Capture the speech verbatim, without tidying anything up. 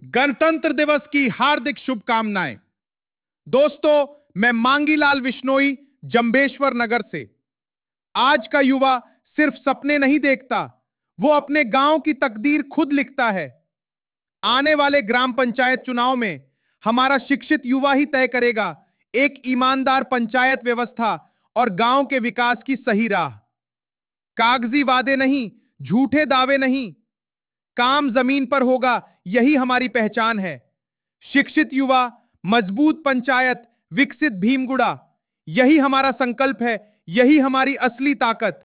गणतंत्र दिवस की हार्दिक शुभकामनाएं। दोस्तों, मैं मांगीलाल विश्नोई, जंबेश्वर नगर से। आज का युवा सिर्फ सपने नहीं देखता, वो अपने गांव की तकदीर खुद लिखता है। आने वाले ग्राम पंचायत चुनाव में हमारा शिक्षित युवा ही तय करेगा एक ईमानदार पंचायत व्यवस्था और गांव के विकास की सही राह। कागजी वादे नहीं, झूठे दावे नहीं, काम जमीन पर होगा, यही हमारी पहचान है। शिक्षित युवा, मजबूत पंचायत, विकसित भीमगुड़ा, यही हमारा संकल्प है, यही हमारी असली ताकत।